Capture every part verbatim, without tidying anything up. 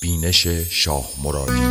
بینش شاه مرادی.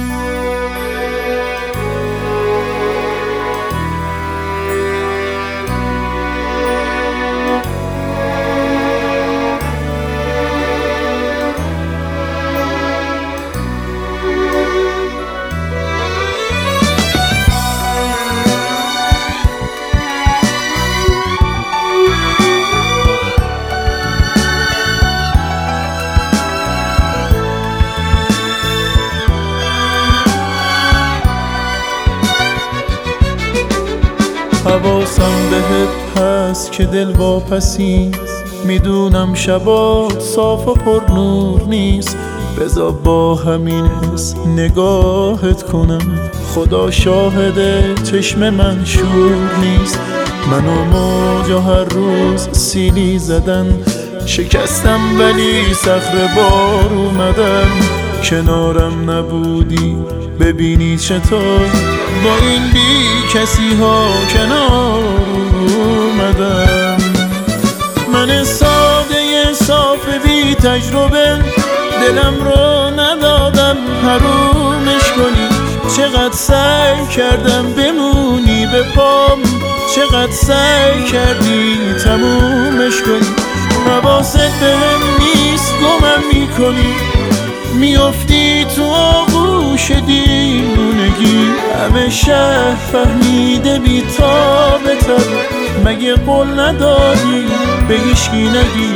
حواسم بهت هست که دل واپسی، میدونم شبات صاف و پر نور نیست. بذار با همین حس نگاهت کنم، خدا شاهده چشم من شور نیست. منو موجا هر روز سیلی زدن، شکستم ولی صخره بار اومدن. کنارم نبودی ببینی چطور با این بی کسی ها کنار اومدم. من ساده صاف بی تجربه دلم رو ندادم حرومش کنی. چقدر سعی کردم بمونی به پام، چقدر سعی کردی تمومش کنی. حواست بهم نیست گمم میکنی، میافتی تو آغوش دیوونگی. همه شهر فهمیده بی تابتر، مگه قول ندادی به هیچکی نگی؟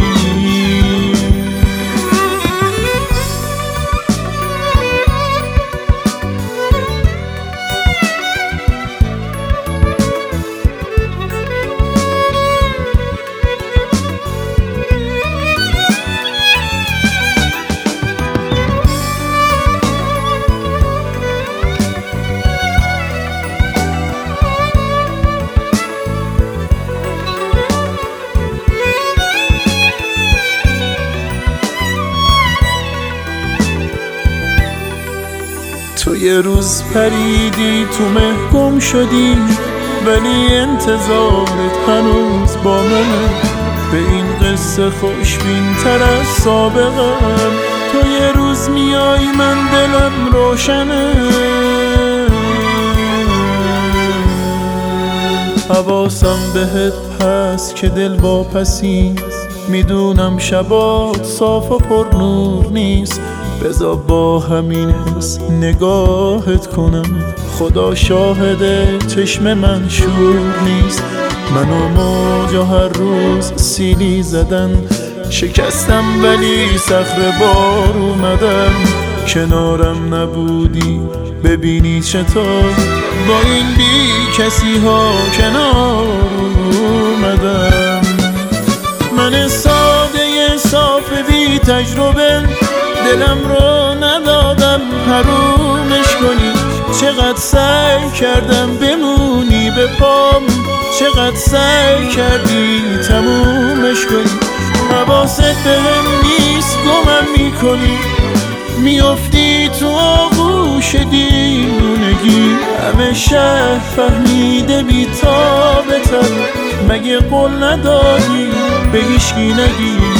تو یه روز پریدی تو مه گم شدی، ولی انتظارت هنوز با منه. به این قصه خوشبین تر از سابقم، تو یه روز میای من دلم روشنه. حواسم بهت هست که دل واپسی، میدونم شبات صاف و پر نور نیست. بذار با همین حس نگاهت کنم، خدا شاهده چشم من شور نیست. منو موجا هر روز سیلی زدن، شکستم ولی صخره بار اومدن. کنارم نبودی ببینی چطور با این بی کسی ها کنار اومدم. من ساده صاف بی تجربه دلم رو ندادم حرومش کنی. چقدر سعی کردم بمونی به پام، چقدر سعی کردی تمومش کنی. حواست بهم نیست گمم میکنی، میافتی تو آغوش دیوونگی. همه شهر فهمیده بی تابتر، مگه قول ندادی به هیچکی نگی؟